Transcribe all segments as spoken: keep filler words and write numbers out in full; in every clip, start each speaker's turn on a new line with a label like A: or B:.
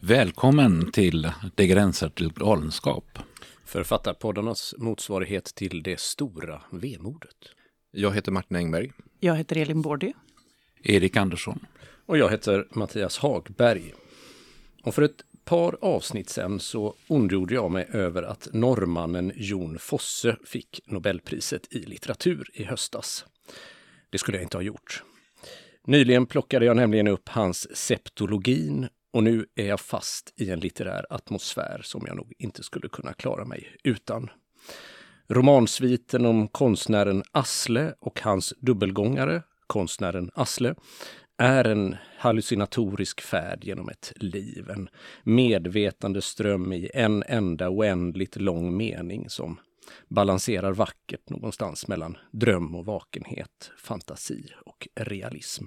A: Välkommen till Det gränsar till galenskap.
B: Författarpoddarnas motsvarighet till det stora vemodet.
C: Jag heter Martin Engberg.
D: Jag heter Elin Bordy.
A: Erik Andersson.
B: Och jag heter Mattias Hagberg. Och för ett par avsnitt sedan så ondgjorde jag mig över att norrmannen Jon Fosse fick Nobelpriset i litteratur i höstas. Det skulle jag inte ha gjort. Nyligen plockade jag nämligen upp hans Septologin och nu är jag fast i en litterär atmosfär som jag nog inte skulle kunna klara mig utan. Romansviten om konstnären Asle och hans dubbelgångare, konstnären Asle, är en hallucinatorisk färd genom ett liv, en medvetande ström i en enda oändligt lång mening som balanserar vackert någonstans mellan dröm och vakenhet, fantasi och realism.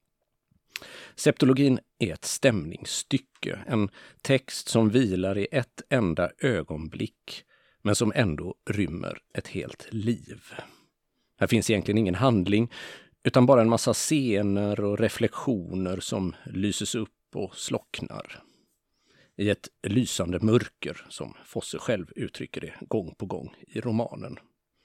B: Septologin är ett stämningsstycke, en text som vilar i ett enda ögonblick men som ändå rymmer ett helt liv. Här finns egentligen ingen handling utan bara en massa scener och reflektioner som lyses upp och slocknar. I ett lysande mörker som Fosse själv uttrycker det gång på gång i romanen.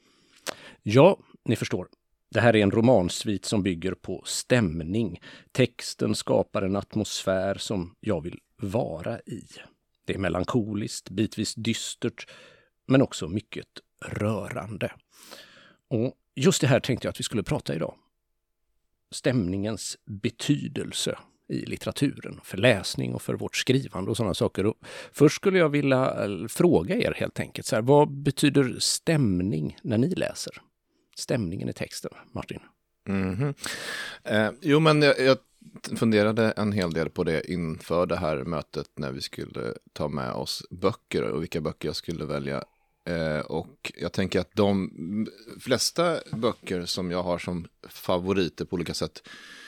B: Ja, ni förstår. Det här är en romansvit som bygger på stämning. Texten skapar en atmosfär som jag vill vara i. Det är melankoliskt, bitvis dystert, men också mycket rörande. Och just det här tänkte jag att vi skulle prata idag. Stämningens betydelse i litteraturen, för läsning och för vårt skrivande och sådana saker. Och först skulle jag vilja fråga er helt enkelt, så här, vad betyder stämning när ni läser? Stämningen i texten, Martin.
C: Mm-hmm. Eh, jo, men jag, jag funderade en hel del på det inför det här mötet när vi skulle ta med oss böcker och vilka böcker jag skulle välja. Eh, och jag tänker att de flesta böcker som jag har som favoriter på olika sätt,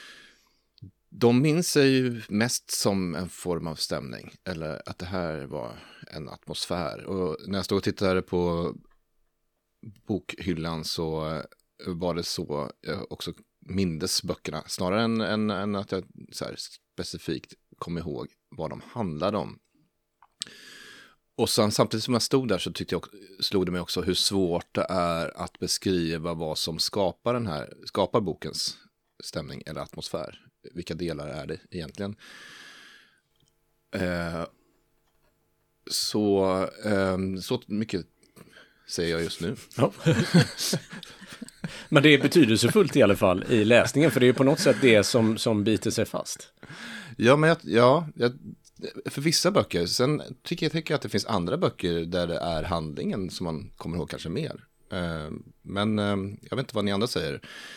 C: de minns jag ju mest som en form av stämning. Eller att det här var en atmosfär. Och när jag stod och tittade på bokhyllan så var det så jag också mindes böckerna. Snarare än, än, än att jag så här specifikt kom ihåg vad de handlade om. Och sen, samtidigt som jag stod där så tyckte jag, slog det mig också hur svårt det är att beskriva vad som skapar den här, skapar bokens stämning eller atmosfär. Vilka delar är det egentligen? Eh, så, eh, så mycket säger jag just nu.
B: Ja. Men det är betydelsefullt i alla fall i läsningen, för det är på något sätt det som, som biter sig fast.
C: Ja, men jag, ja, jag, för vissa böcker. Sen tycker jag tycker att det finns andra böcker där det är handlingen som man kommer ihåg kanske mer. Eh, men eh, jag vet inte vad ni andra säger.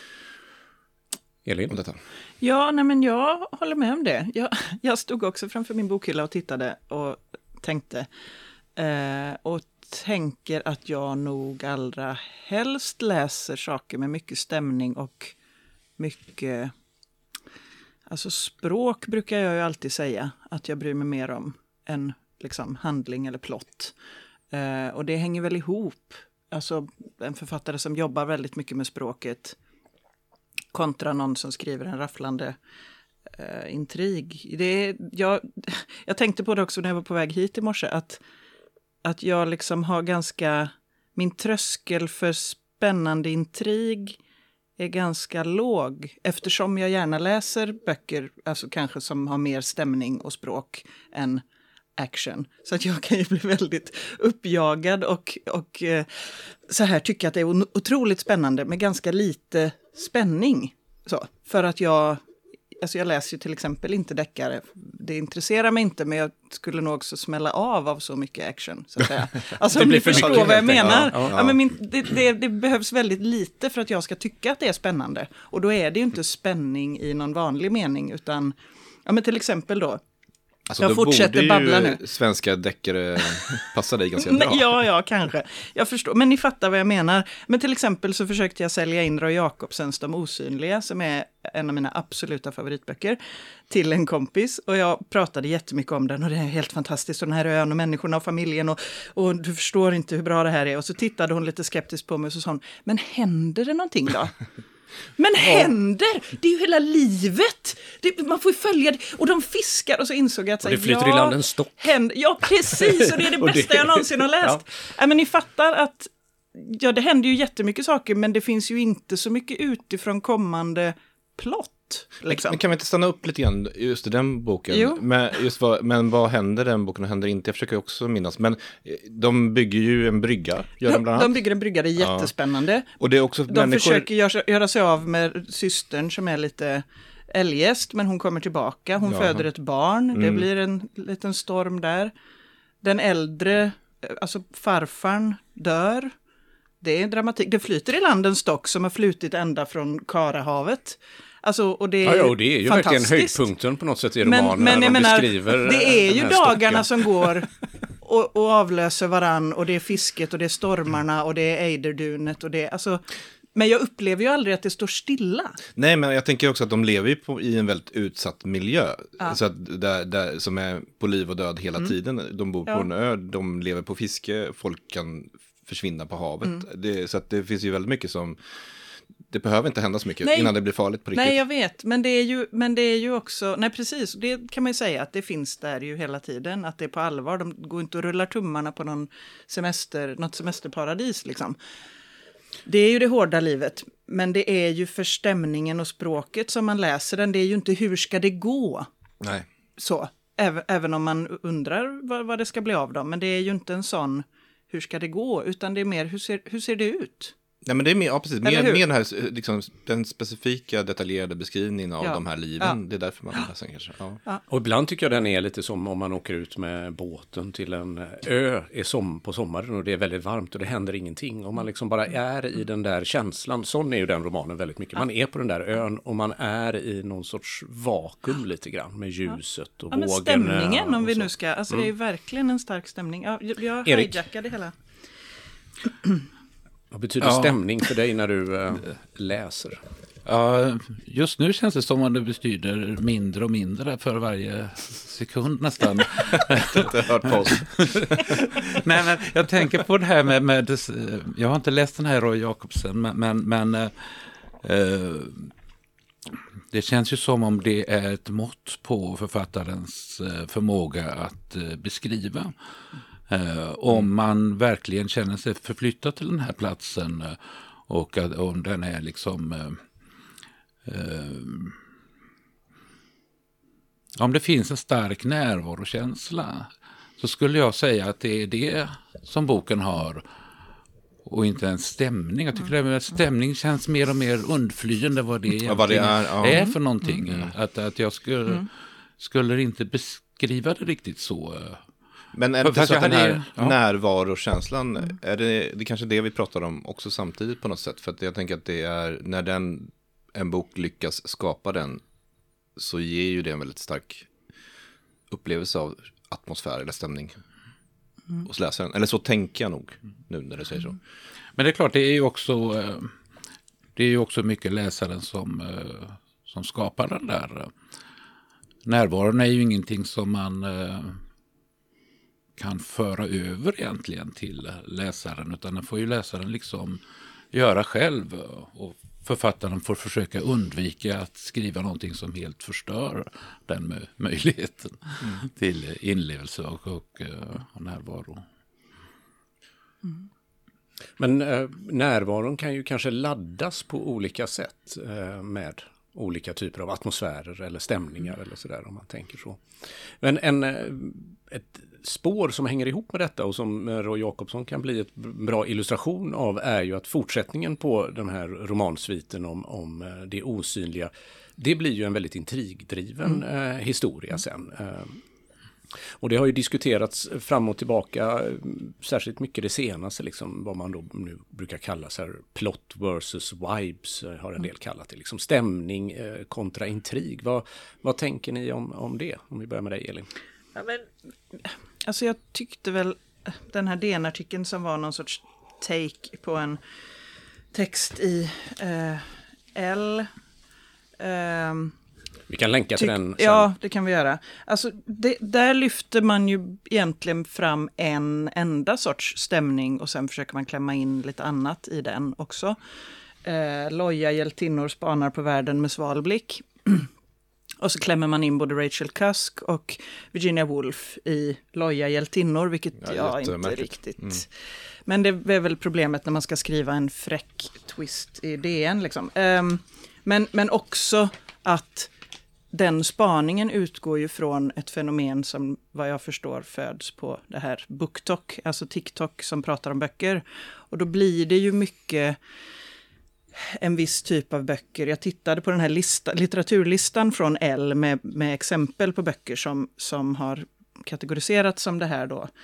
C: Elin? Om detta.
D: Ja, nej men jag håller med om det. Jag, jag stod också framför min bokhylla och tittade och tänkte. Eh, och tänker att jag nog allra helst läser saker med mycket stämning och mycket, alltså språk brukar jag ju alltid säga att jag bryr mig mer om än liksom handling eller plott. Eh, och det hänger väl ihop. Alltså en författare som jobbar väldigt mycket med språket kontra någon som skriver en rafflande eh, intrig. Det är, jag, jag tänkte på det också när jag var på väg hit i morse att Att jag liksom har ganska, min tröskel för spännande intrig är ganska låg. Eftersom jag gärna läser böcker, alltså kanske som har mer stämning och språk än action. Så att jag kan ju bli väldigt uppjagad och, och eh, så här tycker att det är otroligt spännande med ganska lite spänning. Så, för att jag... Alltså jag läser ju till exempel inte deckare. Det intresserar mig inte, men jag skulle nog också smälla av av så mycket action, så att säga. Alltså om ni förstår vad jag menar. Ja, ja. Ja, men min, det, det, det behövs väldigt lite för att jag ska tycka att det är spännande. Och då är det ju inte spänning i någon vanlig mening, utan ja, men till exempel då.
C: Alltså,
D: jag
C: då
D: fortsätter
C: borde
D: babbla
C: ju
D: nu.
C: Svenska deckare passar dig ganska bra.
D: Ja, ja, kanske. Jag förstår, men ni fattar vad jag menar. Men till exempel så försökte jag sälja in Roy Jacobsens De osynliga, som är en av mina absoluta favoritböcker, till en kompis. Och jag pratade jättemycket om den och det är helt fantastiskt. Och den här ön och människorna och familjen och, och du förstår inte hur bra det här är. Och så tittade hon lite skeptiskt på mig och så sa hon, men händer det någonting då? Men händer! Det är ju hela livet! Det, man får ju följa det. Och de fiskar och så insåg jag att...
B: Och det flyter
D: ja,
B: i land en stock.
D: Händer, ja, precis! Och det är det bästa det, jag någonsin har läst. Ja. Ja, men ni fattar att ja, det händer ju jättemycket saker, men det finns ju inte så mycket utifrån kommande plott. Liksom.
C: Men kan vi inte stanna upp lite grann just i den boken?
D: Jo.
C: Men, just vad, men vad händer den boken och händer inte? Jag försöker också minnas. Men de bygger ju en brygga. Gör de, bland annat.
D: de bygger en brygga, det är jättespännande.
C: Ja. Och det är också
D: de
C: människor...
D: försöker göra, göra sig av med systern som är lite eljest, men hon kommer tillbaka. Hon Jaha. föder ett barn. Mm. Det blir en liten storm där. Den äldre, alltså farfarn, dör. Det är dramatik. Det flyter i land en stock som har flutit ända från Karahavet. Alltså, och det är
B: ja, ja, och det är ju verkligen höjdpunkten på något sätt i romanen.
D: Men, men
B: när
D: jag
B: de
D: menar,
B: beskriver
D: det är ju dagarna
B: stocken.
D: som går och, och avlöser varann, och det är fisket och det är stormarna och det är Eiderdunet och det alltså. Men jag upplever ju aldrig att det står stilla.
C: Nej, men jag tänker också att de lever ju på, i en väldigt utsatt miljö. Ja. Så att där, där, som är på liv och död hela mm. tiden. De bor på ja. en ö, de lever på fiske, folk kan försvinna på havet. Mm. Det, så att det finns ju väldigt mycket som... Det behöver inte hända så mycket nej, innan det blir farligt på riktigt.
D: Nej, jag vet. Men det är ju, men det är ju också... Nej, precis. Det kan man ju säga att det finns där ju hela tiden. Att det är på allvar. De går inte och rullar tummarna på någon semester, något semesterparadis liksom. Det är ju det hårda livet. Men det är ju för stämningen och språket som man läser den. Det är ju inte hur ska det gå?
C: Nej.
D: Så. Även, även om man undrar vad, vad det ska bli av dem. Men det är ju inte en sån hur ska det gå? Utan det är mer hur ser, hur ser det ut?
C: Nej, men det är mer, ja, precis, mer, mer den, här, liksom, den specifika detaljerade beskrivningen av ja. de här liven. Ja. Det är därför man ja. läser kanske. Ja.
B: Ja. Och ibland tycker jag den är lite som om man åker ut med båten till en ö är som, på sommaren och det är väldigt varmt och det händer ingenting. Och man liksom bara är i den där känslan. Sån är ju den romanen väldigt mycket. Man är på den där ön och man är i någon sorts vakuum lite grann med ljuset och
D: ja,
B: vågorna.
D: Stämningen om vi nu ska, alltså mm. det är verkligen en stark stämning. Ja, jag hijackade hela.
B: Vad betyder ja. stämning för dig när du äh, läser?
A: Ja, just nu känns det som att det betyder mindre och mindre för varje sekund nästan.
C: Det hört på oss.
A: Nej, men jag tänker på det här med, med jag har inte läst den här Roy Jacobsen, men, men, men äh, det känns ju som om det är ett mått på författarens förmåga att äh, beskriva. Uh, om man verkligen känner sig förflyttad till den här platsen uh, och att om den är liksom uh, uh, om det finns en stark närvarokänsla så skulle jag säga att det är det som boken har och inte en stämning. Jag tycker att stämning känns mer och mer undflyende vad det egentligen ja, vad det är, ja. är för någonting. Mm. Att, att jag skulle, mm. skulle inte beskriva det riktigt så.
C: Men är det inte så att den här ja. närvarokänslan, mm. är det, det kanske det vi pratar om också samtidigt på något sätt? För att jag tänker att det är, när den, en bok lyckas skapa den så ger ju det en väldigt stark upplevelse av atmosfär eller stämning mm. hos läsaren. Eller så tänker jag nog nu när du säger så.
A: Men det är klart, det är ju också, det är ju också mycket läsaren som, som skapar den där. Närvaron är ju ingenting som man kan föra över egentligen till läsaren, utan den får ju läsaren liksom göra själv och författaren får försöka undvika att skriva någonting som helt förstör den möjligheten mm. till inlevelse och, och, och närvaro.
B: Mm. Men eh, närvaron kan ju kanske laddas på olika sätt eh, med olika typer av atmosfärer eller stämningar mm. eller sådär om man tänker så. Men en, ett spår som hänger ihop med detta och som Roy Jacobsen kan bli ett bra illustration av är ju att fortsättningen på den här romansviten om, om det osynliga, det blir ju en väldigt intrigdriven mm. eh, historia sen. Eh, och det har ju diskuterats fram och tillbaka särskilt mycket det senaste, liksom, vad man då nu brukar kalla så här plot versus vibes har en del kallat det. Liksom stämning eh, kontra intrig. Vad, vad tänker ni om, om det? Om vi börjar med dig, Elin.
D: Ja, men, alltså jag tyckte väl den här D N-artikeln som var någon sorts take på en text i eh, L. Eh,
B: vi kan länka till
D: tyck,
B: den sen.
D: Ja, det kan vi göra. Alltså, det, där lyfter man ju egentligen fram en enda sorts stämning och sen försöker man klämma in lite annat i den också. eh, Loja hjältinnor spanar på världen med svalblick. Och så klämmer man in både Rachel Cusk och Virginia Woolf i Loja hjältinnor, vilket ja, jag inte riktigt... Mm. Men det är väl problemet när man ska skriva en fräck twist i D N. Liksom. Um, men, men också att den spaningen utgår ju från ett fenomen som vad jag förstår föds på det här BookTok, alltså TikTok som pratar om böcker. Och då blir det ju mycket en viss typ av böcker. Jag tittade på den här lista, litteraturlistan från L med, med exempel på böcker som, som har kategoriserats som det här då.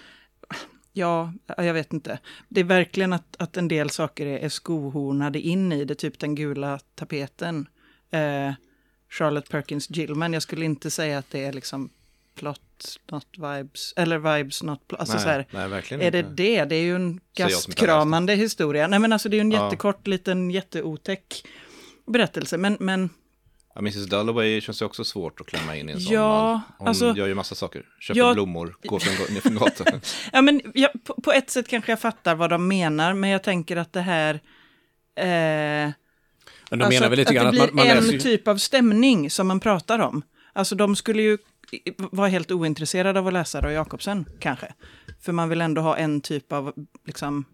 D: Ja, jag vet inte. Det är verkligen att, att en del saker är, är skohornade in i det, typ den gula tapeten. Eh, Charlotte Perkins Gilman. Jag skulle inte säga att det är liksom plot, not vibes, eller vibes, not plot. Alltså
C: nej,
D: så här,
C: nej, verkligen
D: är det
C: inte.
D: det? Det är ju en gastkramande historia. Nej, men alltså det är ju en ja. jättekort, liten, jätteotäck berättelse. Men, men...
C: Ja, missus Dalloway känns ju också svårt att klämma in i en sån
D: ja,
C: man. Hon
D: alltså,
C: gör ju massa saker. Köper
D: ja,
C: blommor, går från, från gatan.
D: ja, men ja, på, på ett sätt kanske jag fattar vad de menar, men jag tänker att det här... Eh,
B: men de
D: alltså
B: menar väl lite
D: att,
B: grann
D: att det
B: att man,
D: blir
B: man
D: en
B: ju...
D: typ av stämning som man pratar om. Alltså de skulle ju vara helt ointresserade av att läsa Roy Jacobsen, kanske. För man vill ändå ha en typ av, liksom...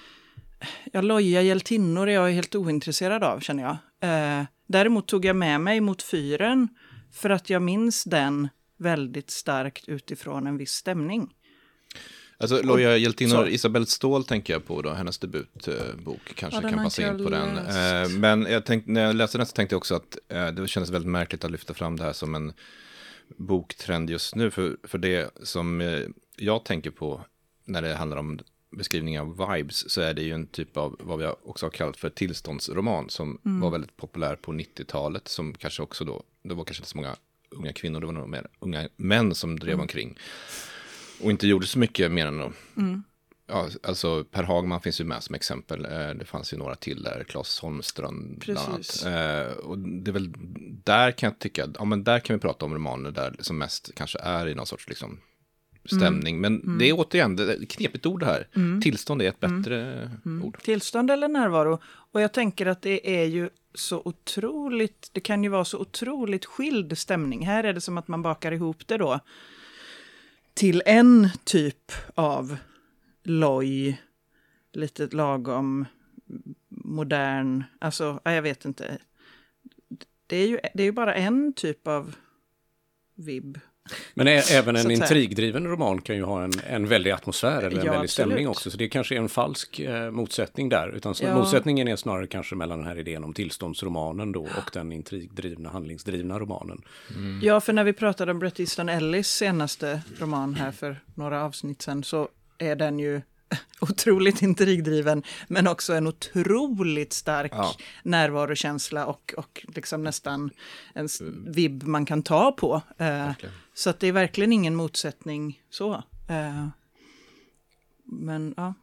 D: Ja, Loja hjältinnor är jag helt ointresserad av, känner jag. Eh, däremot tog jag med mig mot fyren för att jag minns den väldigt starkt utifrån en viss stämning.
C: Alltså Loja hjältinnor, Isabelle Ståhl tänker jag på då, hennes debutbok kanske ja, kan passa in på den. Eh, men jag tänkte, när jag läste den så tänkte jag också att eh, det kändes väldigt märkligt att lyfta fram det här som en boktrend just nu. För, för det som eh, jag tänker på när det handlar om beskrivning av vibes så är det ju en typ av vad vi också har kallat för tillståndsroman som mm. var väldigt populär på nittiotalet, som kanske också då, det var kanske inte så många unga kvinnor, det var nog mer unga män som drev mm. omkring och inte gjorde så mycket mer än då. Mm. Ja, alltså Per Hagman finns ju med som exempel, det fanns ju några till där, Claes Holmström bland annat. Eh, och det är väl där kan jag tycka, ja men där kan vi prata om romaner där som mest kanske är i någon sorts liksom stämning, mm. men mm. det är återigen det är knepigt ord här. Mm. Tillstånd är ett bättre mm. ord.
D: Tillstånd eller närvaro. Och jag tänker att det är ju så otroligt, det kan ju vara så otroligt skild stämning. Här är det som att man bakar ihop det då till en typ av loj, lite lagom modern, alltså jag vet inte. Det är ju, det är ju bara en typ av vibb.
B: Men ä- även en intrigdriven roman kan ju ha en, en väldig atmosfär eller en
D: ja,
B: väldig stämning
D: absolut.
B: också. Så det kanske är en falsk eh, motsättning där. Utan ja. motsättningen är snarare kanske mellan den här idén om tillståndsromanen då och den intrigdrivna, handlingsdrivna romanen.
D: Mm. Ja, för när vi pratade om Bret Easton Ellis senaste roman här för några avsnitt sedan så är den ju otroligt intrigdriven, men också en otroligt stark ja. närvarokänsla och, och liksom nästan en vibb man kan ta på. Uh, så att det är verkligen ingen motsättning så. Uh, men ja.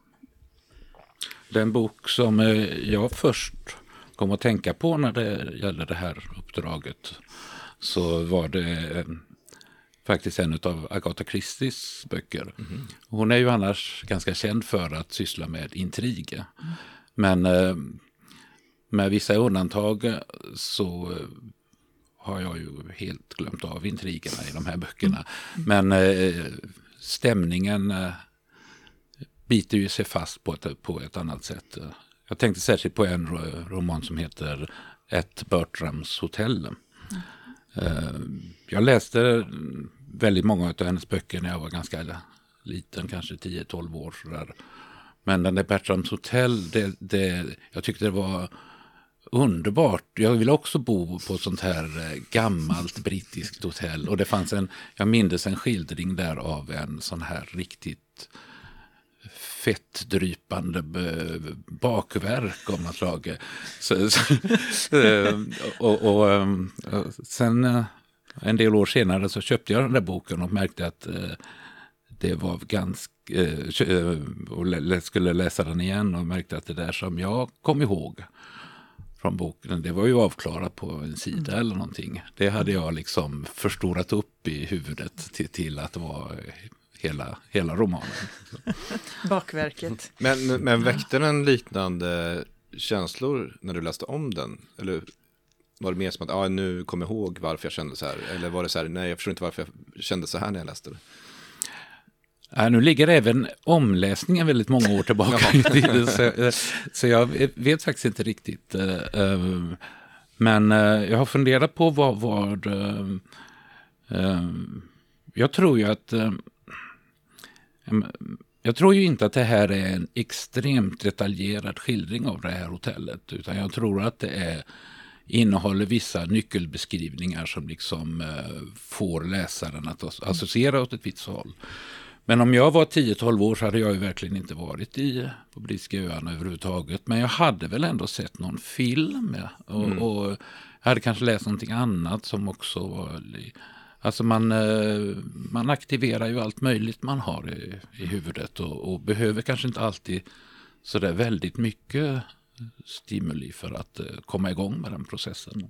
A: Den bok som jag först kom att tänka på när det gäller det här uppdraget så var det faktiskt en av Agatha Christies böcker. Mm. Hon är ju annars ganska känd för att syssla med intriger. Mm. Men eh, med vissa undantag så eh, har jag ju helt glömt av intrigerna i de här böckerna. Mm. Men eh, stämningen eh, biter ju sig fast på ett, på ett annat sätt. Jag tänkte särskilt på en roman som heter Ett Bertrams hotell. Mm. Jag läste väldigt många av hennes böcker när jag var ganska liten, kanske tio tolv år. Sådär. Men den där Bertrams hotell, det, det, jag tyckte det var underbart. Jag ville också bo på ett sånt här gammalt brittiskt hotell. Och det fanns en, jag minns en skildring där av en sån här riktigt fettdrypande bakverk av något slag. Så, så, och, och, och sen en del år senare så köpte jag den där boken och märkte att det var ganska, och skulle läsa den igen och märkte att det där som jag kom ihåg från boken, det var ju avklarat på en sida mm. eller någonting. Det hade jag liksom förstorat upp i huvudet till, till att det var hela, hela romanen.
D: Bakverket.
C: Men, men väckte den liknande känslor när du läste om den? Eller var det mer som att ah, nu kommer jag ihåg varför jag kände så här? Eller var det så här, nej jag förstår inte varför jag kände så här när jag läste det?
A: Ja, nu ligger även omläsningen väldigt många år tillbaka i tiden, så, så jag vet faktiskt inte riktigt. Men jag har funderat på vad... vad jag tror ju att... Jag tror ju inte att det här är en extremt detaljerad skildring av det här hotellet, utan jag tror att det är, innehåller vissa nyckelbeskrivningar som liksom eh, får läsaren att associera åt ett visst håll. Men om jag var tio tolv år så hade jag ju verkligen inte varit i, på Brittiska öarna överhuvudtaget. Men jag hade väl ändå sett någon film, ja, och, mm. och jag hade kanske läst någonting annat som också var... Alltså man, man aktiverar ju allt möjligt man har i, i huvudet och, och behöver kanske inte alltid så där väldigt mycket stimuli för att komma igång med den processen.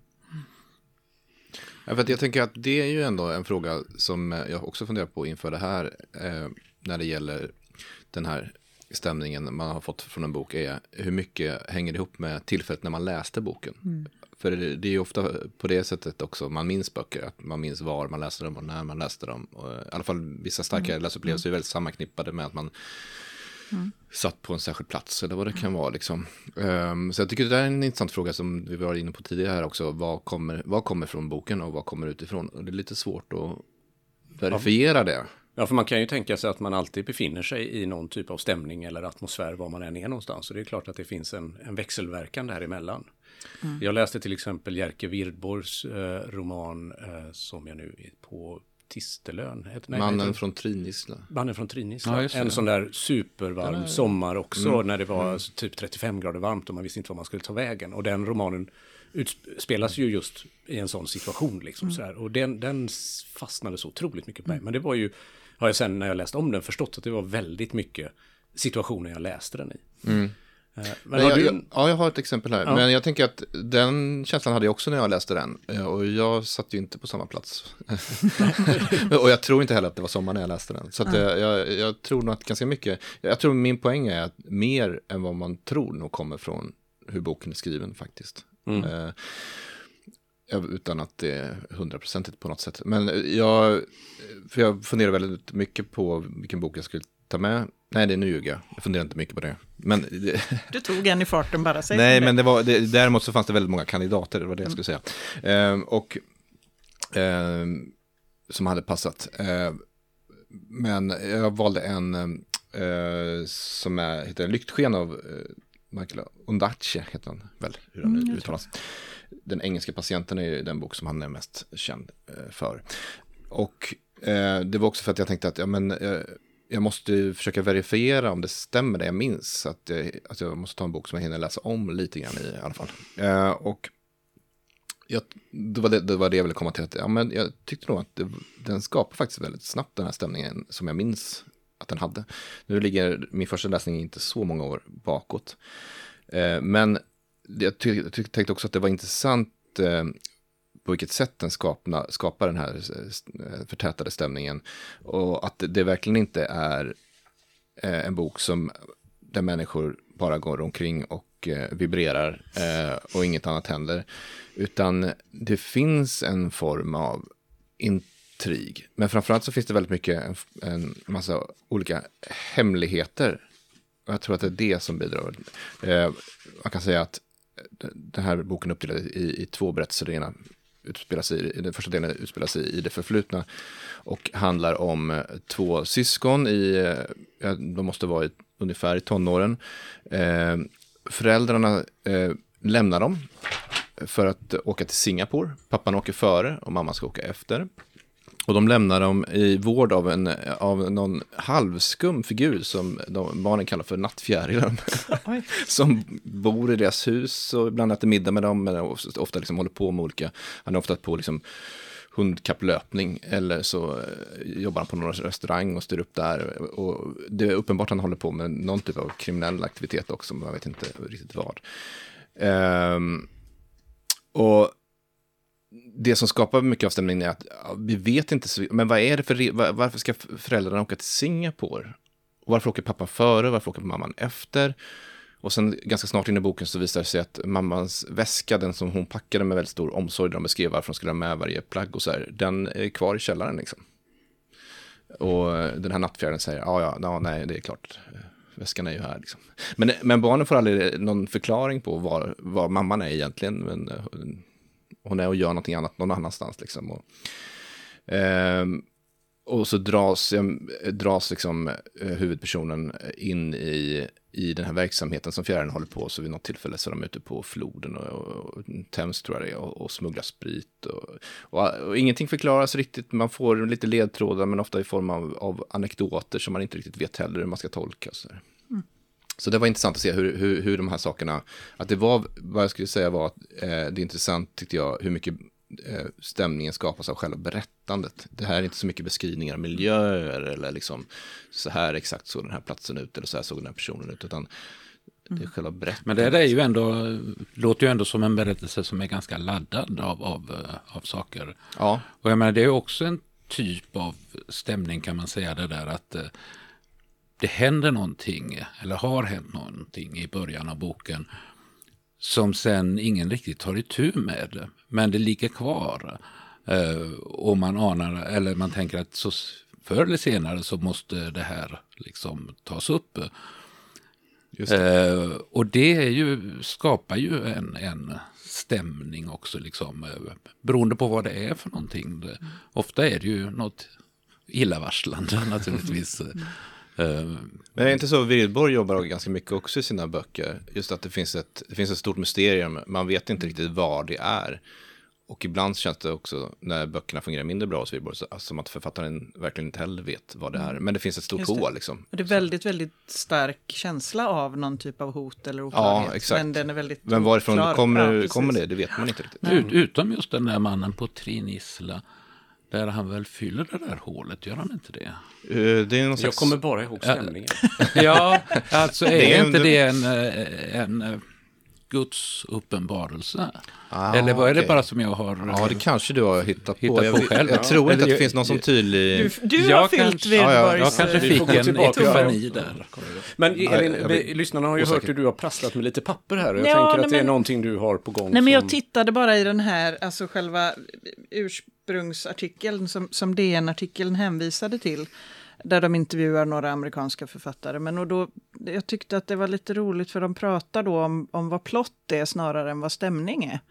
C: Ja, för att jag tänker att det är ju ändå en fråga som jag också funderar på inför det här eh, när det gäller den här stämningen man har fått från en bok, är hur mycket hänger det ihop med tillfället när man läste boken. Mm. För det, det är ju ofta på det sättet också man minns böcker, att man minns var man läste dem och när man läste dem. Och i alla fall vissa starka mm. läsupplevelser är väldigt sammanknippade med att man mm. satt på en särskild plats eller vad det kan vara liksom. Um, så jag tycker det är en intressant fråga som vi var inne på tidigare här också. Vad kommer, vad kommer från boken och vad kommer utifrån? Och det är lite svårt att verifiera ja. det.
B: Ja, för man kan ju tänka sig att man alltid befinner sig i någon typ av stämning eller atmosfär var man än är någonstans. Så det är klart att det finns en, en växelverkan däremellan. Mm. Jag läste till exempel Jerker Wirdborgs eh, roman eh, som jag nu är på Tistelön. Nej,
C: Mannen heter, från Trinissla.
B: Mannen från Trinissla. Ja, en sån där supervarm är... sommar också mm. när det var mm. typ trettiofem grader varmt och man visste inte var man skulle ta vägen. Och den romanen utspelas ju just i en sån situation liksom mm. sådär. Och den, den fastnade så otroligt mycket på mig. Mm. Men det var ju, har jag sen när jag läste om den förstått att det var väldigt mycket situationer jag läste den i. Mm. Men
C: men jag, du... jag, ja, jag har ett exempel här. Ja. Men jag tänker att den känslan hade jag också när jag läste den. Och jag satt ju inte på samma plats. Och jag tror inte heller att det var sommar när jag läste den. Så att jag, jag, jag tror nog att ganska mycket... Jag tror min poäng är att mer än vad man tror nog kommer från hur boken är skriven faktiskt. Mm. Uh, utan att det är hundraprocentigt på något sätt. Men jag, för jag funderar väldigt mycket på vilken bok jag skulle ta med. Nej, det är nu ljuga. Jag funderar inte mycket på det. Men det...
D: Du tog en i farten bara. Säg
C: Nej, men det var, det, däremot så fanns det väldigt många kandidater. Det var det jag skulle säga. Mm. Uh, och uh, som hade passat. Uh, men jag valde en uh, som är, heter Lyktsken av uh, Michael Ondaatje, heter han väl, hur han mm, uttalas. Den engelska patienten är den bok som han är mest känd uh, för. Och uh, det var också för att jag tänkte att ja, men, uh, jag måste försöka verifiera om det stämmer det jag minns. Att jag, att jag måste ta en bok som jag hinner läsa om lite grann i, i alla fall. Uh, och jag, det, var det, det var det jag ville komma till. Att, ja, men jag tyckte nog att det, den skapar faktiskt väldigt snabbt den här stämningen som jag minns att den hade. Nu ligger min första läsning inte så många år bakåt. Uh, men jag ty, ty, tänkte också att det var intressant uh, på vilket sätt den skapna, skapar den här förtätade stämningen. Och att det, det verkligen inte är eh, en bok som där människor bara går omkring och eh, vibrerar eh, och inget annat händer. Utan det finns en form av intrig. Men framförallt så finns det väldigt mycket en, en massa olika hemligheter. Och jag tror att det är det som bidrar. Eh, man kan säga att den här boken är uppdelad i, i två berättelser. Det ena utspelar sig, den första delen utspelar sig i det förflutna och handlar om två syskon i, de måste vara i, ungefär i tonåren. Eh, föräldrarna eh, lämnar dem för att åka till Singapore. Pappan åker före och mamma ska åka efter. Och de lämnar dem i vård av, en, av någon halvskum figur som de, barnen kallar för nattfjärilen. Som bor i deras hus och ibland äter middag med dem. Men ofta liksom håller på med olika, han är ofta på liksom hundkapplöpning. Eller så jobbar han på någon restaurang och styr upp där. Och det är uppenbart att han håller på med någon typ av kriminell aktivitet också. Men jag vet inte riktigt vad. Um, och det som skapar mycket av stämningen är att ja, vi vet inte, så, men vad är det för, var, varför ska föräldrarna åka till Singapore? Och varför åker pappan före, varför åker mamman efter? Och sen ganska snart in i boken så visar det sig att mammans väska, den som hon packade med väldigt stor omsorg, där de beskrev varför de skulle ha med varje plagg och så här, den är kvar i källaren liksom. Och den här nattfjärden säger, ja, ja, ja, nej, det är klart, väskan är ju här liksom. Men, men barnen får aldrig någon förklaring på var, var mamman är egentligen, men hon är och gör någonting annat någon annanstans liksom. Och, eh, och så dras, dras liksom huvudpersonen in i, i den här verksamheten som fjärden håller på, så vid något tillfälle så är de ute på floden och, och, och Thames tror jag det är, och, och smugglar sprit och, och, och ingenting förklaras riktigt, man får lite ledtrådar men ofta i form av, av anekdoter som man inte riktigt vet heller hur man ska tolka och så där. Mm. Så det var intressant att se hur, hur, hur de här sakerna, att det var, vad jag skulle säga var att eh, det är intressant tyckte jag, hur mycket eh, stämningen skapas av själva berättandet. Det här är inte så mycket beskrivningar av miljöer eller liksom så här exakt såg den här platsen ut eller så här såg den här personen ut, utan det är själva berättandet.
A: Men det där är ju ändå, låter ju ändå som en berättelse som är ganska laddad av, av, av saker.
C: Ja.
A: Och jag menar, det är också en typ av stämning kan man säga, det där att eh, det händer någonting, eller har hänt någonting i början av boken som sen ingen riktigt tar itu med, men det ligger kvar. Eh, och man anar, eller man tänker att så förr eller senare så måste det här liksom tas upp.
C: Just det.
A: Eh, och det är ju, skapar ju en, en stämning också, liksom, eh, beroende på vad det är för någonting. Det, ofta är det ju något illavarslande naturligtvis.
C: Men det är inte så, Wirdborg jobbar ganska mycket också i sina böcker, just att det finns ett, det finns ett stort mysterium, man vet inte riktigt vad det är. Och ibland känns det också, när böckerna fungerar mindre bra hos Wirdborg, som att författaren verkligen inte heller vet vad det är. Men det finns ett stort hål liksom.
D: Det är väldigt, väldigt stark känsla av någon typ av hot eller oklarhet.
C: Ja, exakt.
D: Men den är väldigt
C: Men varifrån
D: klar.
C: kommer,
D: ja,
C: kommer det, det vet man inte riktigt.
A: Ut, utom just den där mannen på Trin Isla, där han väl fyller det där hålet, gör han inte det?
C: Uh, det är någon
B: Jag
C: slags...
B: kommer bara ihåg stämningen.
A: Ja, alltså är,
C: Det är
A: inte
C: en-
A: det en, en, en Guds uppenbarelse?
C: Ah,
A: Eller vad är det
C: okej.
A: bara som jag har...
C: Ja, det kanske du har hittat,
A: Hittat
C: på. Jag,
A: på
C: vet-
A: själv.
C: jag tror inte
A: Eller
C: att det
A: jag-
C: finns någon som tydlig...
D: Du, du
A: Jag
D: har fyllt
A: kanske-
D: Wirdborgs...
C: ja,
A: Jag kanske
B: Vi
A: fick
B: får gå
A: en
B: tillbaka.
A: epifani där.
B: Men Elin,
C: jag blir
B: lyssnarna har ju
C: osäker.
B: hört hur du har prasslat med lite papper här. Och jag
D: Ja,
B: tänker att
D: nej,
B: det är
D: men-
B: någonting du har på gång.
D: Nej, men jag
B: som-
D: tittade bara i den här, alltså själva ursprungsartikeln som, som D N-artikeln hänvisade till, där de intervjuar några amerikanska författare. Men och då, jag tyckte att det var lite roligt, för de pratar då om, om vad plott är snarare än vad stämning är.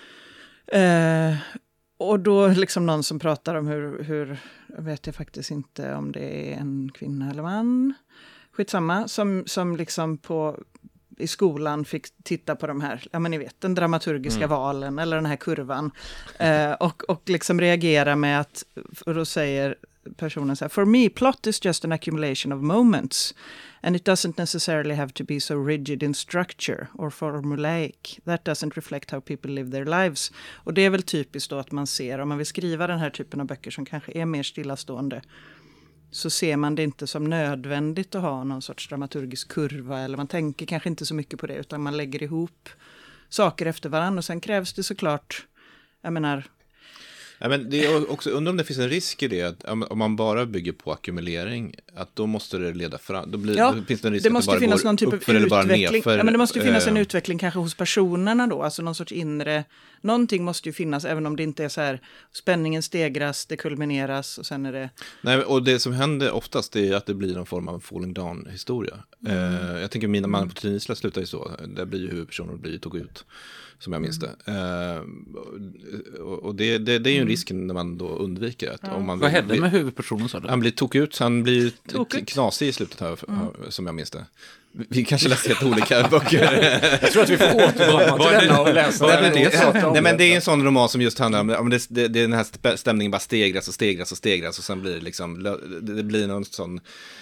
D: Eh, och då liksom någon som pratar om hur, hur, jag vet jag faktiskt inte om det är en kvinna eller man, skitsamma, som, som liksom på... i skolan fick titta på de här, ja men ni vet, den dramaturgiska
C: Mm.
D: valen eller den här kurvan. Eh, och, och liksom reagera med att, och då säger personen så här: For me, plot is just an accumulation of moments. And it doesn't necessarily have to be so rigid in structure or formulaic. That doesn't reflect how people live their lives. Och det är väl typiskt då att man ser, om man vill skriva den här typen av böcker som kanske är mer stillastående, så ser man det inte som nödvändigt att ha någon sorts dramaturgisk kurva, eller man tänker kanske inte så mycket på det, utan man lägger ihop saker efter varandra, och sen krävs det såklart, jag menar...
C: Ja, men det är också, undrar om det finns en risk i det, att om man bara bygger på ackumulering, att då måste det leda fram, då, blir,
D: Ja,
C: då finns det en risk
D: det
C: att
D: måste
C: det bara
D: finnas
C: går
D: någon typ av
C: uppför eller bara
D: utveckling.
C: nerför.
D: Ja, men det måste ju finnas en
C: eh,
D: utveckling kanske hos personerna då, alltså någon sorts inre, någonting måste ju finnas, även om det inte är så här, spänningen stegras, det kulmineras och sen är det...
C: Nej, och det som händer oftast är att det blir någon form av falling down-historia. Mm. Eh, jag tänker mina mannen på Trin Isla slutar ju så, där blir ju huvudpersonen blir ju tog ut, som jag minns det. Eh, och och det, det, det är ju en risk när man då undviker att...
D: Ja.
C: Om man
A: Vad
C: vill-
A: hände med huvudpersonen, sa du?
C: Han blir tog ut, han blir
D: Tokigt.
C: knasig i slutet här, som jag minns det. Vi kanske läste helt olika böcker.
B: Jag tror att vi får återkomma till denna och läsa
C: Nej,
B: den
C: men,
B: och prata
C: det,
B: om
C: nej, men det är
B: detta.
C: en sån roman som just handlar om, om det, det, det, den här spä- stämningen bara stegras och stegras och stegras, och sen blir det liksom, det, det blir någon sån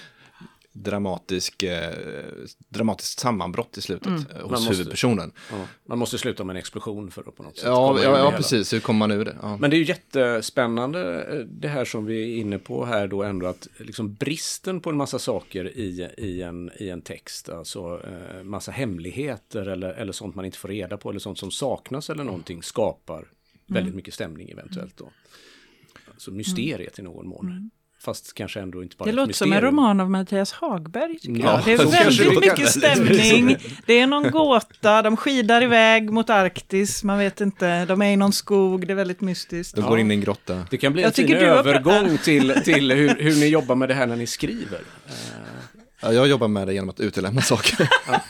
C: dramatisk, eh, dramatiskt sammanbrott i slutet
D: Mm.
C: eh,
B: Man
C: hos
B: måste-
C: huvudpersonen.
B: Ja, man måste sluta med en explosion för att på något sätt
C: Ja,
B: komma ur
C: ja,
B: det
C: ja
B: hela.
C: precis. Hur kommer man ur det? Ja.
B: Men det är ju jättespännande eh, det här som vi är inne på här då ändå, att liksom bristen på en massa saker i, i, en, i en text, alltså eh, massa hemligheter eller, eller sånt man inte får reda på eller sånt som saknas eller någonting, skapar väldigt mycket stämning eventuellt då. Alltså mysteriet i någon mån. fast kanske ändå inte bara
D: Det
B: ett
D: låter som en
B: mysterium.
D: roman av Mattias Hagberg, tycker
B: Ja,
D: jag. Det är
C: så kanske
D: väldigt
C: det
D: mycket
C: kan-
D: stämning. Det är någon gåta, de skidar iväg mot Arktis, man vet inte. De är i någon skog, det är väldigt mystiskt.
C: De
B: Ja.
C: går in i en grotta.
B: Det kan bli
D: Jag
B: en fin
D: tycker du har-
B: övergång till, till hur, hur ni jobbar med det här när ni skriver. Eh,
C: Ja, jag jobbar med det genom att utelämna saker.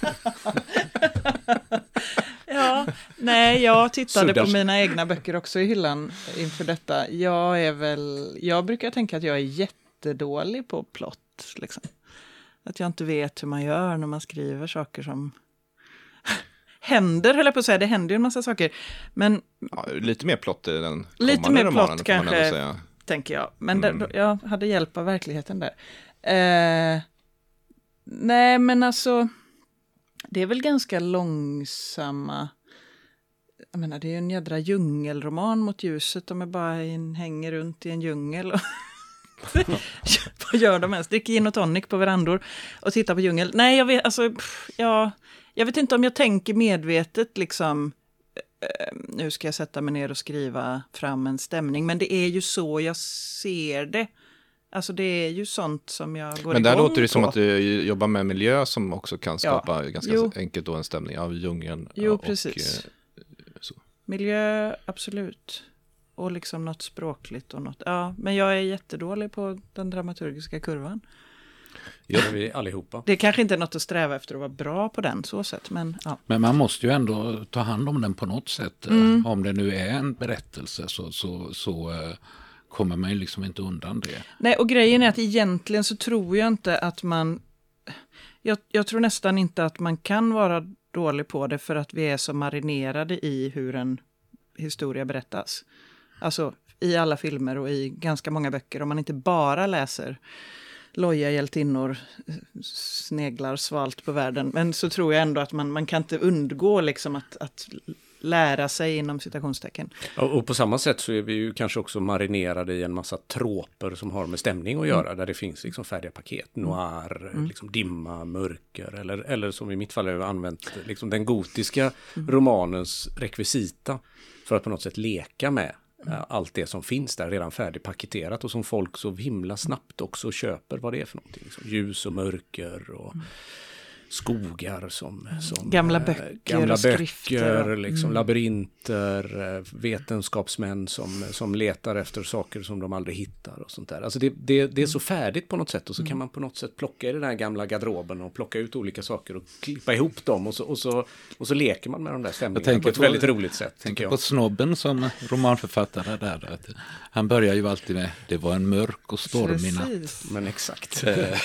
D: Ja, nej, jag tittade
B: Suddar.
D: på mina egna böcker också i hyllan inför detta. Jag är väl, jag brukar tänka att jag är jättedålig på plott, liksom. Att jag inte vet hur man gör när man skriver saker som händer, höll jag på att säga. Det händer ju en massa saker. Men,
C: Ja, lite mer plott i den
D: Lite
C: kommande
D: mer
C: romanen,
D: plott
C: får man
D: kanske.
C: ändå säga.
D: tänker jag. Men
C: Mm.
D: där, jag hade hjälp av verkligheten där. Eh, nej, men alltså, det är väl ganska långsamma. Jag menar, det är ju en jädra djungelroman mot ljuset. De är bara in, hänger runt i en djungel. Och vad gör de ens? Dricker gin och tonic på verandor och tittar på djungel. Nej, jag vet, alltså, pff, ja, jag vet inte om jag tänker medvetet liksom, eh, nu ska jag sätta mig ner och skriva fram en stämning. Men det är ju så jag ser det. Alltså det är ju sånt som jag går
C: Men där
D: igång
C: låter det som
D: på.
C: att du jobbar med miljö som också kan skapa ganska
D: Jo.
C: enkelt då en stämning av djungeln.
D: Jo,
C: och,
D: precis.
C: eh, så.
D: Miljö, absolut. Och liksom något språkligt och något. Ja, men jag är jättedålig på den dramaturgiska kurvan.
B: Det är vi allihopa.
D: Det kanske inte är något att sträva efter att vara bra på den så sätt, men ja.
A: Men man måste ju ändå ta hand om den på något sätt.
D: Mm.
A: Om det nu är en berättelse så, så, så uh, kommer man ju liksom inte undan det.
D: Nej, och grejen är att egentligen så tror jag inte att man... Jag, jag tror nästan inte att man kan vara dålig på det för att vi är så marinerade i hur en historia berättas. Alltså i alla filmer och i ganska många böcker. Om man inte bara läser loja hjältinnor, sneglar svalt på världen. Men så tror jag ändå att man, man kan inte undgå liksom att, att lära sig inom citationstecken.
B: Och, och på samma sätt så är vi ju kanske också marinerade i en massa troper som har med stämning att göra. Mm. Där det finns liksom färdiga paket, noir, mm. liksom dimma, mörker. Eller, eller som i mitt fall har jag använt liksom den gotiska mm. romanens rekvisita för att på något sätt leka med mm. allt det som finns där redan färdigpaketerat och som folk så himla snabbt också köper vad det är för någonting. Liksom ljus och mörker och mm. skogar som, som
D: gamla böcker,
B: äh, gamla
D: och
B: böcker
D: skrifter.
B: liksom
D: Mm.
B: labyrinter, vetenskapsmän som, som letar efter saker som de aldrig hittar och sånt där. Alltså det, det, det är så färdigt på något sätt och så kan man på något sätt plocka i den här gamla garderoben och plocka ut olika saker och klippa ihop dem och så, och så, och så leker man med de där stämningarna på ett
A: på,
B: väldigt roligt sätt.
A: Tänker
B: jag.
A: på Snobben som romanförfattare där. Att han börjar ju alltid med, det var en mörk och stormig natt.
D: Precis.
B: Men exakt.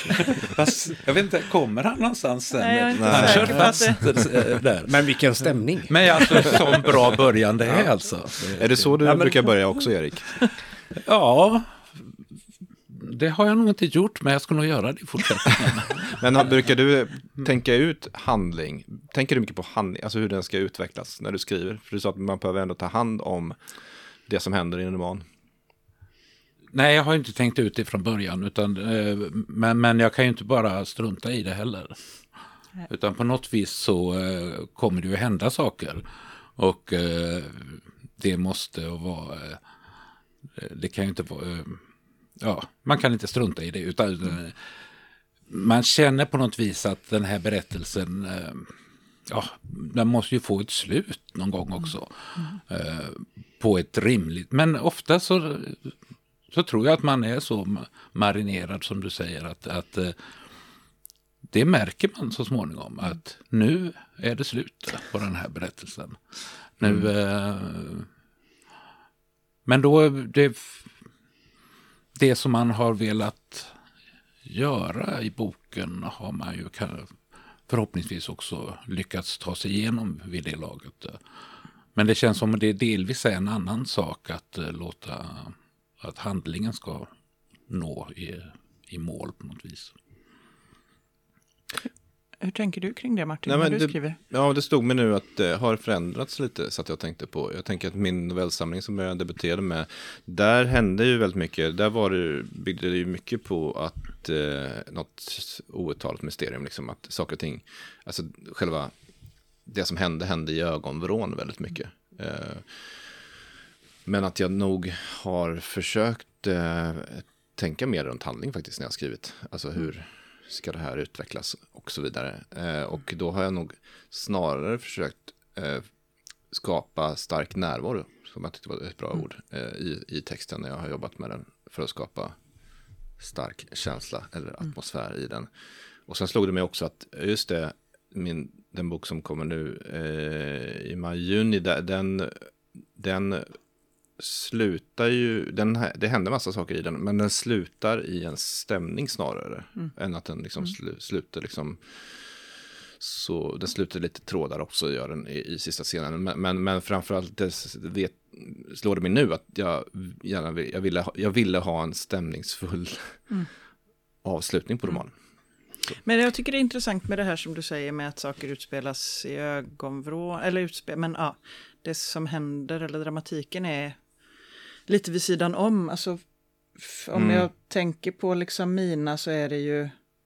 A: Fast, jag vet inte, kommer han någonstans sen?
D: Nej, jag är inte
A: han
D: säker
A: kör
D: på
A: fast
D: att
A: det- där.
B: Men vilken stämning.
A: Men alltså, som bra början det är alltså.
C: Är det så du
B: Ja, men-
C: brukar börja också, Erik?
A: Ja, det har jag nog inte gjort, men jag ska nog göra det i fortsättningen.
C: Men har- brukar du tänka ut handling? Tänker du mycket på handling, alltså hur den ska utvecklas när du skriver? För du sa att man behöver ändå ta hand om det som händer i en roman.
A: Nej, jag har inte tänkt ut det från början, utan, eh, men, men jag kan ju inte bara strunta i det heller. Utan på något vis så eh, kommer det ju hända saker. Och eh, det måste vara... Eh, det kan ju inte vara... Eh, ja, man kan inte strunta i det. Utan eh, man känner på något vis att den här berättelsen... Eh, ja, den måste ju få ett slut någon gång också. Eh, på ett rimligt... Men ofta så... så tror jag att man är så marinerad som du säger att, att eh, det märker man så småningom att nu är det slut på den här berättelsen. Nu,
C: Mm.
A: eh, men då det, det som man har velat göra i boken har man ju kan, förhoppningsvis också lyckats ta sig igenom vid det laget. Men det känns som att det delvis är en annan sak att eh, låta att handlingen ska nå i, i mål på något vis.
D: Hur tänker du kring det, Martin,
C: Nej,
D: när
C: men
D: du
C: det-
D: skriver?
C: Ja, det stod mig nu att det har förändrats lite så att jag tänkte på. Jag tänker att min novellsamling som jag debuterade med, där hände ju väldigt mycket. Där var det, byggde det ju mycket på att eh, något outtalat mysterium, liksom att saker och ting, alltså själva det som hände hände i ögonvrån väldigt mycket. Eh, men att jag nog har försökt eh, tänka mer runt handling faktiskt när jag har skrivit. Alltså hur ska det här utvecklas och så vidare. Eh, och då har jag nog snarare försökt eh, skapa stark närvaro, som jag tyckte var ett bra mm. ord, eh, i, i texten när jag har jobbat med den, för att skapa stark känsla eller atmosfär mm. i den. Och sen slog det mig också att just det, min, den bok som kommer nu eh, i maj-juni, den, den slutar ju, den, det händer massa saker i den, men den slutar i en stämning snarare mm. än att den liksom mm. slu, slutar liksom, så den slutar lite trådar också, gör den i, i sista scenen, men, men, men framförallt det vet, slår det mig nu att jag gärna vill, jag ville, jag ville ha en stämningsfull mm. avslutning på romanen. Så.
D: Men jag tycker det är intressant med det här som du säger med att saker utspelas i ögonvrå, eller utspel, men ja, det som händer eller dramatiken är lite vid sidan om. Alltså, om mm. jag tänker på liksom Mina, så är det ju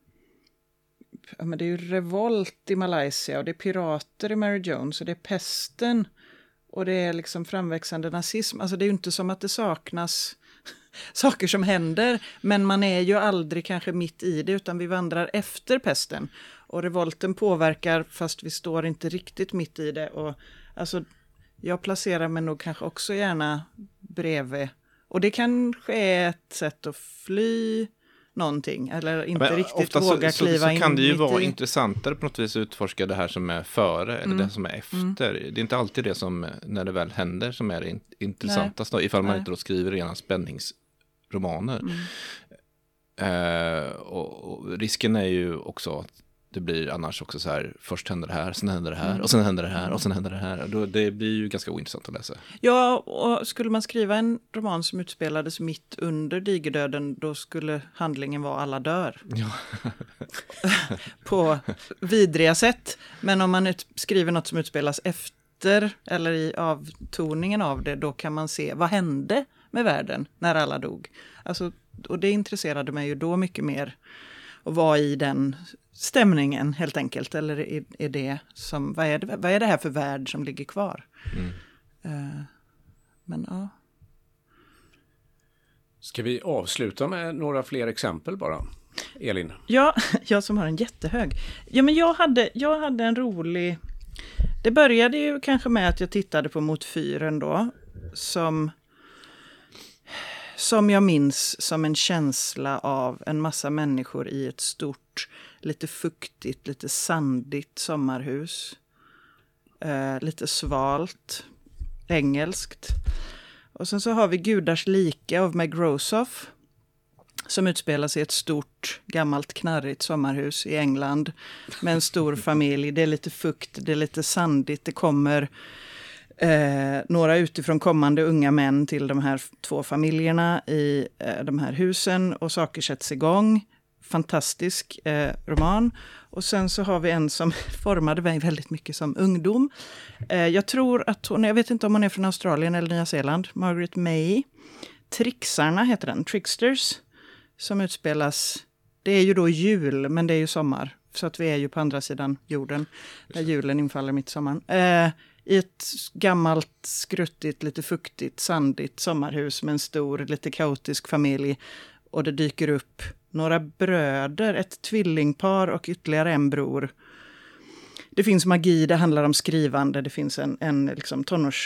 D: ja, men det är ju revolt i Malaysia, och det är pirater i Mary Jones, och det är pesten, och det är liksom framväxande nazism. Alltså det är ju inte som att det saknas saker som händer, men man är ju aldrig kanske mitt i det, utan vi vandrar efter pesten. Och revolten påverkar fast vi står inte riktigt mitt i det. Och alltså, jag placerar mig nog kanske också gärna bredvid. Och det kanske är ett sätt att fly någonting, eller inte men riktigt ofta våga så, kliva så, så in.
C: Så kan det ju vara
D: i...
C: intressantare på något vis att utforska det här som är före eller mm. det som är efter. Mm. Det är inte alltid det som, när det väl händer, som är det intressantast, då, ifall man Nej. inte då skriver rena spänningsromaner. Mm. Eh, och, och risken är ju också att det blir annars också så här, först händer det här, sen händer det här, mm. och sen händer det här, och sen händer det här. Och då, det blir ju ganska ointressant att läsa.
D: Ja, och skulle man skriva en roman som utspelades mitt under digerdöden, då skulle handlingen vara alla dör.
C: Ja.
D: På vidriga sätt. Men om man ut, skriver något som utspelas efter, eller i avtoningen av det, då kan man se, vad hände med världen när alla dog? Alltså, och det intresserade mig ju då mycket mer att vara i den stämningen helt enkelt, eller är, är det som, vad är det, vad är det här för värld som ligger kvar? Mm. Uh, men ja.
B: Ska vi avsluta med några fler exempel bara? Elin?
D: Ja, jag som har en jättehög. Ja, men jag hade, jag hade en rolig, det började ju kanske med att jag tittade på Mot fyren då, som som jag minns som en känsla av en massa människor i ett stort, lite fuktigt, lite sandigt sommarhus. Eh, lite svalt, engelskt. Och sen så har vi Gudars like av Meg Rosoff, som utspelar sig i ett stort, gammalt, knarrigt sommarhus i England med en stor familj. Det är lite fukt, det är lite sandigt, det kommer Eh, några utifrån kommande unga män till de här två familjerna i eh, de här husen, och saker sätts igång. Fantastisk eh, roman. Och sen så har vi en som formade mig väldigt mycket som ungdom. Eh, jag tror att hon, jag vet inte om hon är från Australien eller Nya Zeeland, Margaret May. Trixarna heter den, Tricksters, som utspelas, det är ju då jul, men det är ju sommar. Så att vi är ju på andra sidan jorden, där julen infaller mitt i sommaren. Eh, I ett gammalt, skruttigt, lite fuktigt, sandigt sommarhus med en stor, lite kaotisk familj. Och det dyker upp några bröder, ett tvillingpar och ytterligare en bror. Det finns magi, det handlar om skrivande, det finns en, en liksom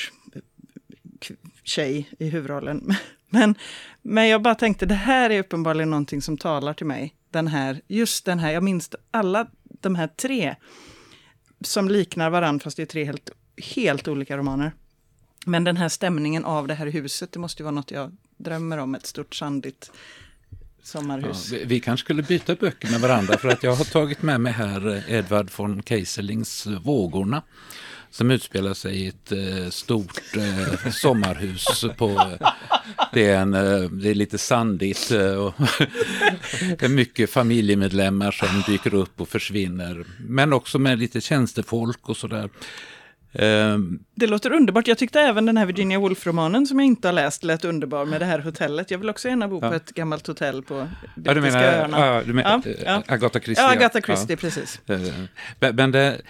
D: tonårstjej i huvudrollen. Men, men jag bara tänkte, det här är uppenbarligen någonting som talar till mig. Den här, just den här, jag minns alla de här tre som liknar varandra, fast det är tre helt helt olika romaner. Men den här stämningen av det här huset, det måste ju vara något jag drömmer om, ett stort sandigt sommarhus.
A: Ja, vi, vi kanske skulle byta böcker med varandra, för att jag har tagit med mig här Edward von Keyserlings Vågorna, som utspelar sig i ett eh, stort eh, sommarhus. På, det, är en, eh, det är lite sandigt eh, och det är mycket familjemedlemmar som dyker upp och försvinner. Men också med lite tjänstefolk och sådär.
D: Um, det låter underbart. Jag tyckte även den här Virginia Woolf-romanen som jag inte har läst lät underbar med det här hotellet. Jag vill också gärna bo ja. på ett gammalt hotell på Brittiska
A: ja, du menar,
D: öarna.
A: Ja, du menar
D: ja, ja.
A: Agatha Christie.
D: Ja, Agatha Christie, ja. precis.
A: Men det,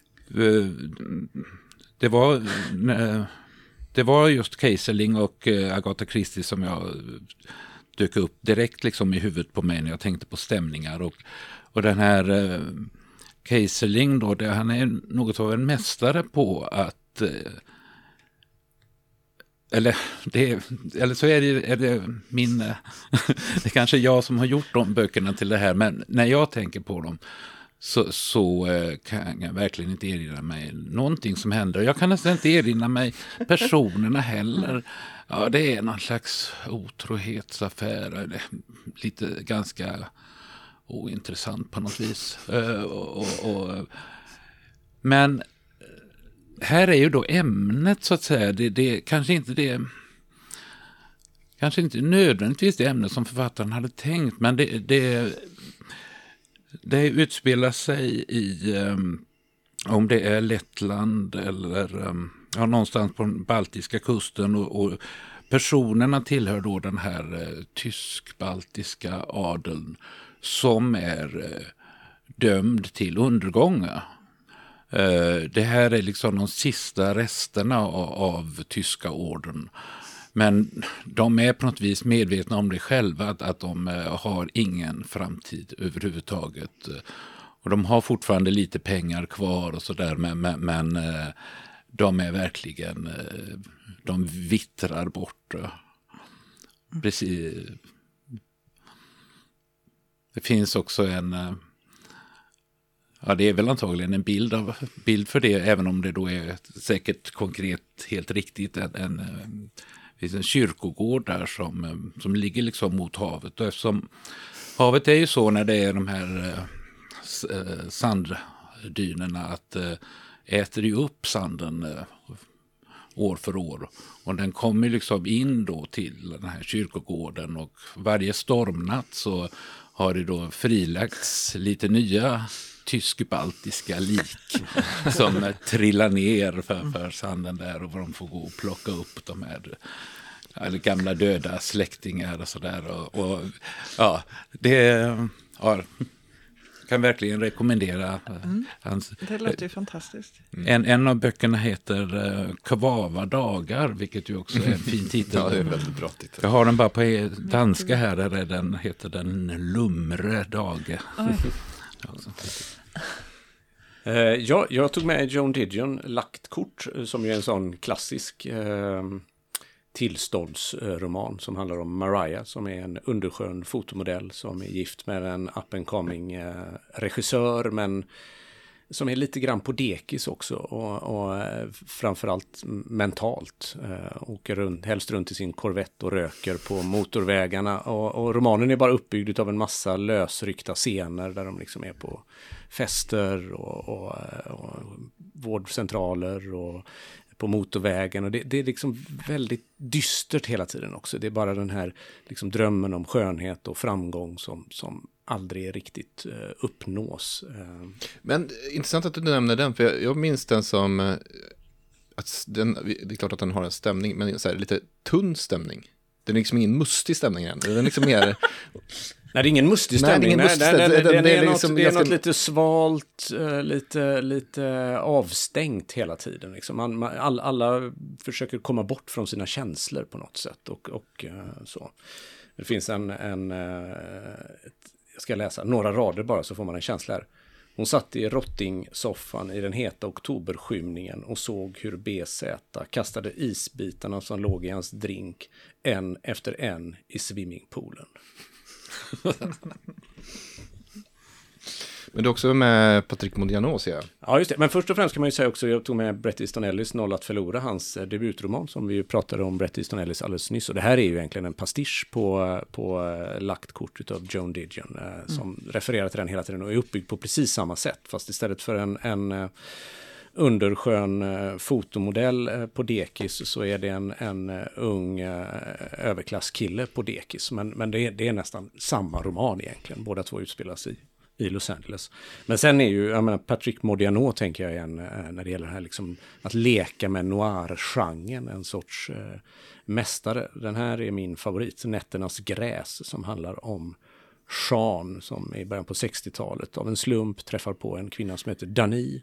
A: det var det var just Keyserling och Agatha Christie som jag dök upp direkt liksom i huvudet på mig när jag tänkte på stämningar. Och, och den här eh, Keyserling då, det, han är något av en mästare på att eh, eller, det, eller så är det, är det min det är kanske jag som har gjort de böckerna till det här, men när jag tänker på dem så, så eh, kan jag verkligen inte erinra mig någonting som händer. Jag kan nästan inte erinra mig personerna heller. Ja, det är någon slags otrohetsaffär, eller lite ganska ointressant på något vis. Uh, och, och, och, men här är ju då ämnet så att säga, det, det kanske inte det kanske inte nödvändigtvis det ämne som författaren hade tänkt, men det, det, det utspelar sig i um, om det är Lettland eller um, ja, någonstans på den baltiska kusten, och, och personerna tillhör då den här uh, tysk-baltiska adeln som är uh, dömd till undergång. Uh, det här är liksom de sista resterna av, av tyska orden. Men de är på något vis medvetna om det själva, att, att de uh, har ingen framtid överhuvudtaget. Och de har fortfarande lite pengar kvar och sådär, men, men, men uh, de är verkligen, uh, de vittrar bort. Uh. Precis. Det finns också en... Uh, Ja, det är väl antagligen en bild, av, bild för det, även om det då är säkert konkret helt riktigt. En, en, det finns en kyrkogård där som, som ligger liksom mot havet. Och eftersom havet är ju så när det är de här eh, sanddynerna att eh, äter ju upp sanden eh, år för år. Och den kommer liksom in då till den här kyrkogården, och varje stormnatt så har det då frilagts lite nya tysk-baltiska lik som trillar ner för, för sanden där, och de får gå och plocka upp de här eller gamla döda släktingar och sådär. Och, och ja, det ja, kan verkligen rekommendera.
D: Mm.
A: Hans,
D: det låter ju fantastiskt.
A: En, en av böckerna heter uh, Kvava dagar, vilket ju också är en fin titel.
C: Ja, det är väldigt bra titel.
A: Jag har den bara på danska här, där är den, heter den Lumre Dage.
B: Uh, ja, jag tog med Joan Didion, Lagt kort, som ju är en sån klassisk uh, tillståndsroman som handlar om Mariah, som är en underskön fotomodell som är gift med en up and coming uh, regissör, men som är lite grann på dekis också, och, och framförallt mentalt. Uh, åker runt, helst runt i sin Corvette och röker på motorvägarna. Och, och romanen är bara uppbyggd av en massa lösryckta scener där de liksom är på fester och, och, och vårdcentraler och på motorvägen. Och det, det är liksom väldigt dystert hela tiden också. Det är bara den här liksom drömmen om skönhet och framgång som, som aldrig riktigt uh, uppnås. Uh.
C: Men intressant att du nämner den, för jag, jag minns den som uh, att den, det är klart att den har en stämning, men så här, lite tunn stämning. Den är liksom ingen mustig stämning än. Den är liksom mer...
B: Nej, det är ingen mustig stämning. Nej, det, det, det, det, det är, liksom något, det är ganska... något lite svalt, uh, lite, lite avstängt hela tiden. Liksom. Man, man, all, alla försöker komma bort från sina känslor på något sätt. Och, och uh, så. Det finns en... en uh, ett, jag ska läsa några rader bara så får man en känsla här. Hon satt i rottingsoffan i den heta oktoberskymningen och såg hur B Z kastade isbitarna som låg i hans drink en efter en i swimmingpoolen.
C: Men du är också med Patrick Modiano, ser jag.
B: Ja, just det. Men först och främst kan man ju säga också, jag tog med Bret Easton Ellis Noll att förlora, hans debutroman som vi ju pratade om Bret Easton Ellis alldeles nyss. Och det här är ju egentligen en pastisch på, på Lagt kort av Joan Didion mm. som refererar till den hela tiden och är uppbyggd på precis samma sätt. Fast istället för en, en underskön fotomodell på dekis så är det en, en ung överklasskille på dekis. Men, men det, är, det är nästan samma roman egentligen. Båda två utspelas i i Los Angeles. Men sen är ju, jag menar, Patrick Modiano tänker jag igen när det gäller det här liksom att leka med noir-genren, en sorts eh, mästare. Den här är min favorit, Nätternas gräs, som handlar om Sean som i början på sextiotalet av en slump träffar på en kvinna som heter Dani,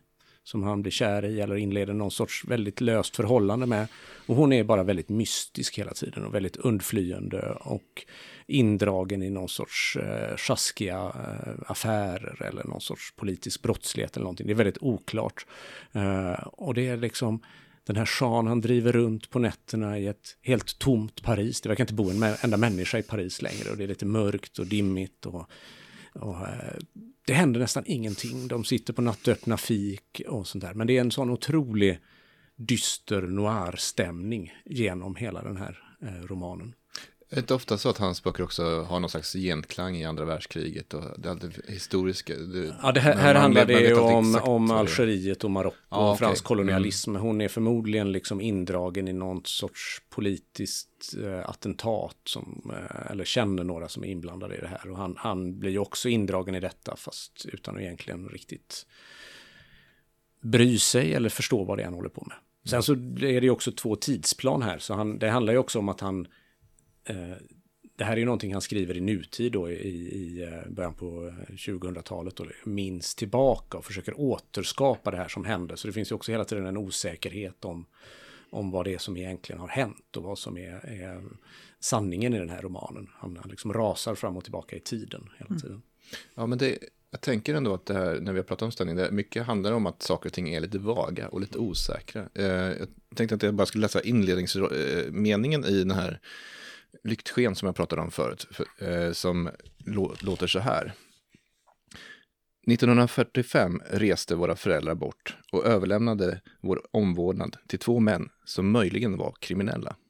B: som han blir kär i eller inleder någon sorts väldigt löst förhållande med. Och hon är bara väldigt mystisk hela tiden och väldigt undflyende och indragen i någon sorts eh, sjaskiga eh, affärer eller någon sorts politisk brottslighet eller någonting. Det är väldigt oklart. Eh, och det är liksom den här Jean, han driver runt på nätterna i ett helt tomt Paris. Det verkar inte bo en enda människa i Paris längre och det är lite mörkt och dimmigt och, och eh, det händer nästan ingenting. De sitter på nattöppna fik och sånt där. Men det är en sån otrolig dyster noir-stämning genom hela den här eh, romanen.
C: Är det inte ofta så att hans böcker också har någon slags genklang i andra världskriget och det är alltid historiska? Det,
B: ja, det här, här handlar det ju om, om
C: det.
B: Algeriet och Marocko
C: ja,
B: och
C: okay.
B: fransk kolonialism. Mm. Hon är förmodligen liksom indragen i någon sorts politiskt eh, attentat som, eh, eller känner några som är inblandade i det här. Och han, han blir ju också indragen i detta fast utan att egentligen riktigt bry sig eller förstå vad det är han håller på med. Sen så är det ju också två tidsplan här. Så han, det handlar ju också om att han det här är ju någonting han skriver i nutid då, i, i början på tjugohundratalet och minns tillbaka och försöker återskapa det här som hände. Så det finns ju också hela tiden en osäkerhet om, om vad det är som egentligen har hänt och vad som är, är sanningen i den här romanen. Han, han liksom rasar fram och tillbaka i tiden hela tiden. Mm.
C: Ja, men det, jag tänker ändå att det här, när vi har pratat om ställning, det mycket handlar om att saker och ting är lite vaga och lite osäkra. Jag tänkte att jag bara skulle läsa inledningsmeningen i den här Lyktsken som jag pratade om förut, för, eh, som lå- låter så här. nittonhundrafyrtiofem reste våra föräldrar bort och överlämnade vår omvårdnad till två män som möjligen var kriminella.